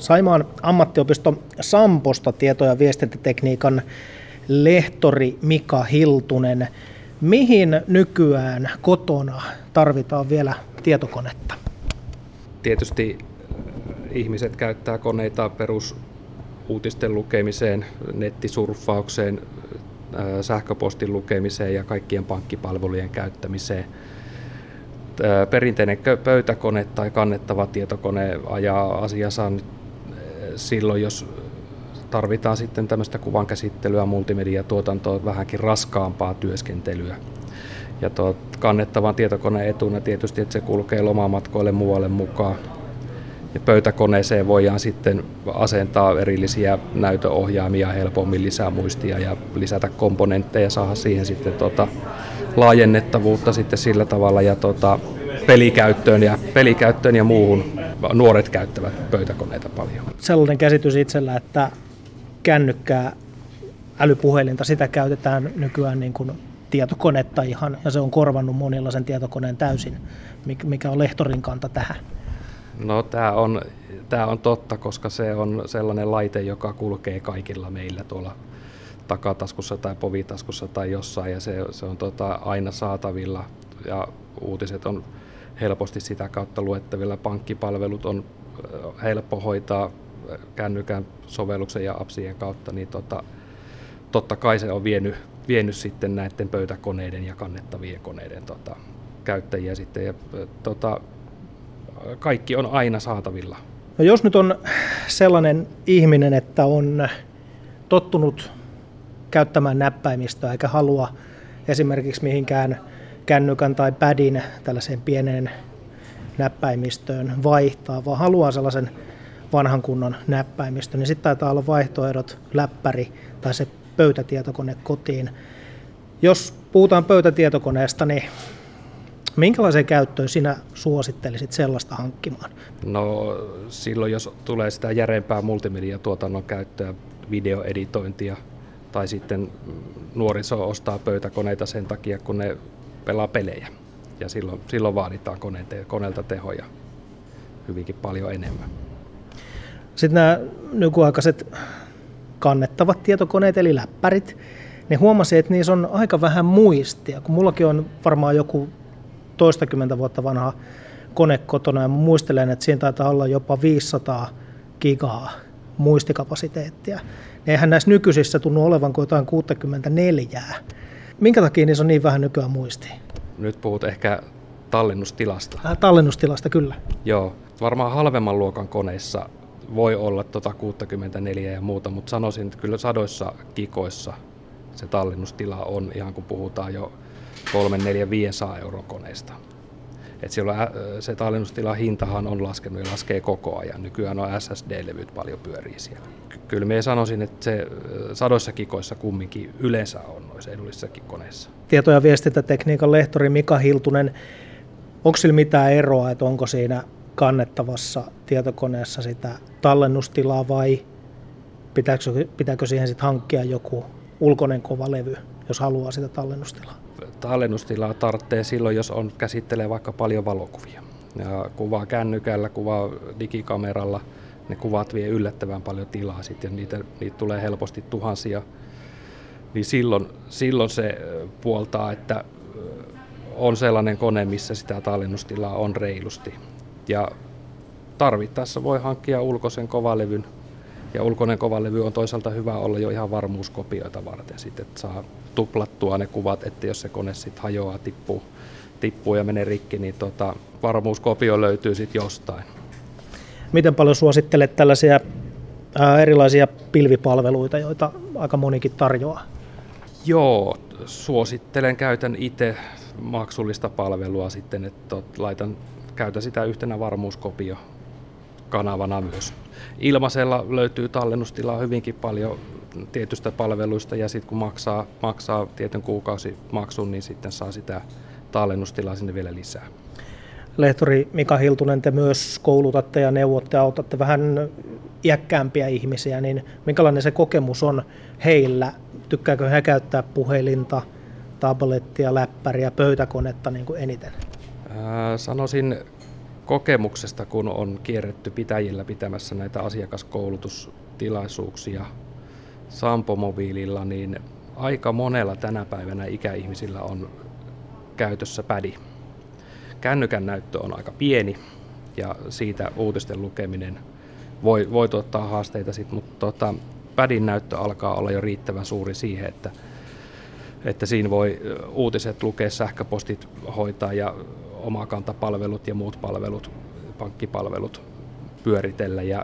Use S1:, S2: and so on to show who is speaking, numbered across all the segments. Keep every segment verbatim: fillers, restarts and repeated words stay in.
S1: Saimaan ammattiopisto Samposta tieto- ja viestintätekniikan lehtori Mika Hiltunen. Mihin nykyään kotona tarvitaan vielä tietokonetta?
S2: Tietysti ihmiset käyttää koneita perusuutisten lukemiseen, nettisurffaukseen, sähköpostin lukemiseen ja kaikkien pankkipalvelujen käyttämiseen. Perinteinen pöytäkone tai kannettava tietokone ajaa asiansa silloin, jos tarvitaan sitten tämmöistä kuvankäsittelyä, multimediatuotantoa, vähänkin raskaampaa työskentelyä. Ja tuo kannettavan tietokoneen etuna tietysti, että se kulkee lomamatkoille muualle mukaan. Ja pöytäkoneeseen voidaan sitten asentaa erillisiä näytöohjaimia helpommin, lisää muistia ja lisätä komponentteja ja saada siihen sitten tota laajennettavuutta sitten sillä tavalla ja tota pelikäyttöön ja pelikäyttöön ja muuhun. Nuoret käyttävät pöytäkoneita paljon.
S1: Sellainen käsitys itsellä, että kännykkää, älypuhelinta, sitä käytetään nykyään niin kuin tietokonetta ihan, ja se on korvannut monilla sen tietokoneen täysin. Mikä on lehtorin kanta tähän?
S2: No tämä on, tämä on totta, koska se on sellainen laite, joka kulkee kaikilla meillä tuolla takataskussa tai povitaskussa tai jossain, ja se, se on tota aina saatavilla, ja uutiset on helposti sitä kautta luettavilla. Pankkipalvelut on helppo hoitaa kännykän sovelluksen ja appsien kautta, niin tota, totta kai se on vienyt, vienyt sitten näiden pöytäkoneiden ja kannettavien koneiden tota, käyttäjiä sitten. Ja, tota, kaikki on aina saatavilla.
S1: No jos nyt on sellainen ihminen, että on tottunut käyttämään näppäimistöä eikä halua esimerkiksi mihinkään kännykän tai padin tällaiseen pieneen näppäimistöön vaihtaa, vaan haluaa sellaisen vanhan kunnon näppäimistön, niin sitten taitaa olla vaihtoehdot läppäri tai se pöytätietokone kotiin. Jos puhutaan pöytätietokoneesta, niin minkälaiseen käyttöön sinä suosittelisit sellaista hankkimaan?
S2: No silloin, jos tulee sitä järeempää multimediatuotannon käyttöä, videoeditointia, tai sitten nuoriso ostaa pöytäkoneita sen takia, kun ne pelaa pelejä. Ja silloin, silloin vaaditaan koneelta, koneelta tehoja hyvinkin paljon enemmän.
S1: Sitten nämä nykyaikaiset kannettavat tietokoneet, eli läppärit, ne huomasin, että niissä on aika vähän muistia. Kun mullakin on varmaan joku toistakymmentä vuotta vanha kone kotona, ja muistelen, että siinä taitaa olla jopa viisisataa gigaa muistikapasiteettia. Eihän näissä nykyisissä tunnu olevan kuin jotain kuusikymmentäneljä. Minkä takia niissä on niin vähän nykyään muistia?
S2: Nyt puhut ehkä tallennustilasta.
S1: Äh, tallennustilasta, kyllä.
S2: Joo, varmaan halvemman luokan koneissa voi olla tuota kuusikymmentäneljä ja muuta, mutta sanoisin, että kyllä sadoissa gigoissa se tallennustila on, ihan kun puhutaan jo kolme, neljä, viisisataa euron koneista. Et silloin se tallennustilan hintahan on laskenut ja laskee koko ajan. Nykyään on S S D-levyt paljon pyörii siellä. Kyllä minä sanoisin, että se sadoissa gigoissa kumminkin yleensä on noissa edullisissakin koneissa.
S1: Tieto- ja viestintätekniikan lehtori Mika Hiltunen, onko sillä mitään eroa, että onko siinä kannettavassa tietokoneessa sitä tallennustilaa vai pitääkö, pitääkö siihen sitten hankkia joku ulkoinen kova levy, jos haluaa sitä tallennustilaa?
S2: Tallennustilaa tarvitsee silloin, jos on käsittelee vaikka paljon valokuvia. Ja kuvaa kännykällä, kuvaa digikameralla, ne kuvat vie yllättävän paljon tilaa sitten, ja niitä, niitä tulee helposti tuhansia. Niin silloin, silloin se puoltaa, että on sellainen kone, missä sitä tallennustilaa on reilusti. Ja tarvittaessa voi hankkia ulkoisen kovalevyn, ja ulkoinen kovalevy on toisaalta hyvä olla jo ihan varmuuskopioita varten, sitten, että saa tuplattua ne kuvat, että jos se kone sitten hajoaa, tippuu, tippuu ja menee rikki, niin tota, varmuuskopio löytyy sitten jostain.
S1: Miten paljon suosittelet tällaisia ää, erilaisia pilvipalveluita, joita aika monikin tarjoaa?
S2: Joo, suosittelen, käytän itse maksullista palvelua sitten, että laitan, käytän sitä yhtenä varmuuskopio kanavana myös. Ilmaisella löytyy tallennustilaa hyvinkin paljon tietystä palveluista, ja sitten kun maksaa, maksaa tietyn kuukausimaksun, niin sitten saa sitä tallennustilaa sinne vielä lisää.
S1: Lehtori Mika Hiltunen, te myös koulutatte ja neuvotte, autatte vähän iäkkäämpiä ihmisiä, niin minkälainen se kokemus on heillä? Tykkääkö he käyttää puhelinta, tablettia, läppäriä, pöytäkonetta niin kuin eniten?
S2: Ää, sanoisin kokemuksesta, kun on kierretty pitäjillä pitämässä näitä asiakaskoulutustilaisuuksia Sampo-mobiililla, niin aika monella tänä päivänä ikäihmisillä on käytössä pädi. Kännykän näyttö on aika pieni ja siitä uutisten lukeminen voi, voi tuottaa haasteita, sit, mutta tota, pädin näyttö alkaa olla jo riittävän suuri siihen, että, että siinä voi uutiset lukea, sähköpostit hoitaa ja omakantapalvelut ja muut palvelut, pankkipalvelut pyöritellä. Ja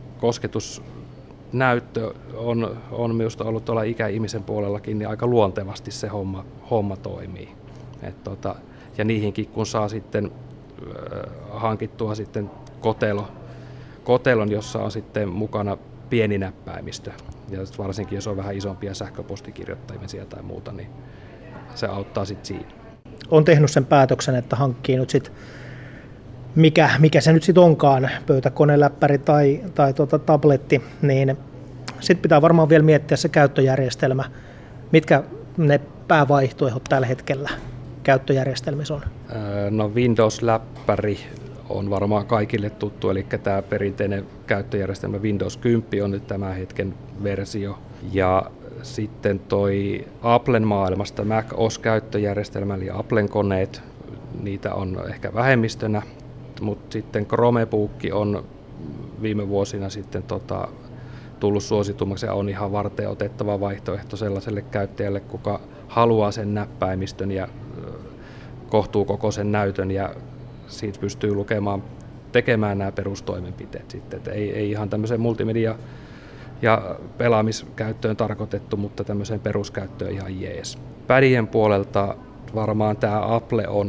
S2: kosketusnäyttö on, on minusta ollut tuolla ikäihmisen puolellakin, niin aika luontevasti se homma, homma toimii. Et tota, ja niihinkin kun saa sitten äh, hankittua sitten kotelo, kotelon, jossa on sitten mukana pieni näppäimistö, ja varsinkin jos on vähän isompia sähköpostikirjoittamisia tai muuta, niin se auttaa sitten siinä.
S1: On tehnyt sen päätöksen, että hankkii nyt sit, mikä, mikä se nyt sitten onkaan, pöytäkone, läppäri tai, tai tuota tabletti, niin sitten pitää varmaan vielä miettiä se käyttöjärjestelmä, mitkä ne päävaihtoehdot tällä hetkellä käyttöjärjestelmissä on.
S2: No Windows-läppäri on varmaan kaikille tuttu, eli tämä perinteinen käyttöjärjestelmä Windows kymmenen on nyt tämän hetken versio. Ja sitten toi Applen maailmasta Mac O S-käyttöjärjestelmä, eli Applen koneet, niitä on ehkä vähemmistönä, mutta sitten Chromebook on viime vuosina sitten tota, tullut suositummaksi ja on ihan varten otettava vaihtoehto sellaiselle käyttäjälle, kuka haluaa sen näppäimistön ja kohtuukokoisen näytön ja siitä pystyy lukemaan, tekemään nämä perustoimenpiteet sitten. Et ei, ei ihan tämmöiseen multimedia- ja pelaamiskäyttöön tarkoitettu, mutta tämmöiseen peruskäyttöön ihan jees. Pädien puolelta varmaan tämä Apple on,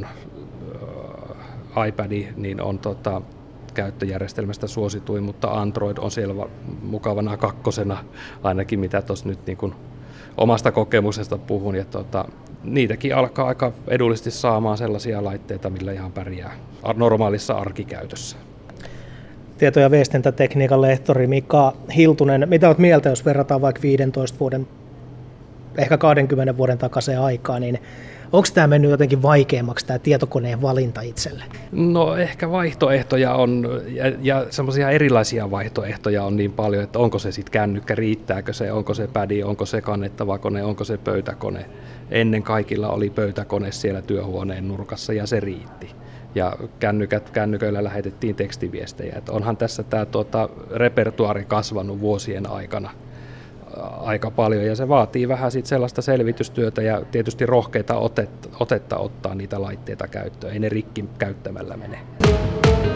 S2: äh, iPad niin on tota, käyttöjärjestelmästä suosituin, mutta Android on siellä mukavana kakkosena, ainakin mitä tuossa nyt niin kun omasta kokemuksesta puhun. Ja tota, niitäkin alkaa aika edullisesti saamaan sellaisia laitteita, millä ihan pärjää normaalissa arkikäytössä.
S1: Tieto- ja viestintätekniikan lehtori Mika Hiltunen, mitä olet mieltä, jos verrataan vaikka viidentoista vuoden, ehkä kaksikymmentä vuoden takaisin aikaa, niin onko tämä mennyt jotenkin vaikeammaksi tämä tietokoneen valinta itselle?
S2: No ehkä vaihtoehtoja on, ja, ja semmoisia erilaisia vaihtoehtoja on niin paljon, että onko se sitten kännykkä, riittääkö se, onko se pädi, onko se kannettava kone, onko se pöytäkone. Ennen kaikilla oli pöytäkone siellä työhuoneen nurkassa ja se riitti. Ja kännykät, kännyköillä lähetettiin tekstiviestejä. Et onhan tässä tämä tuota, repertuaari kasvanut vuosien aikana aika paljon ja se vaatii vähän sit sellaista selvitystyötä ja tietysti rohkeita otetta, otetta ottaa niitä laitteita käyttöön. Ei ne rikki käyttämällä mene.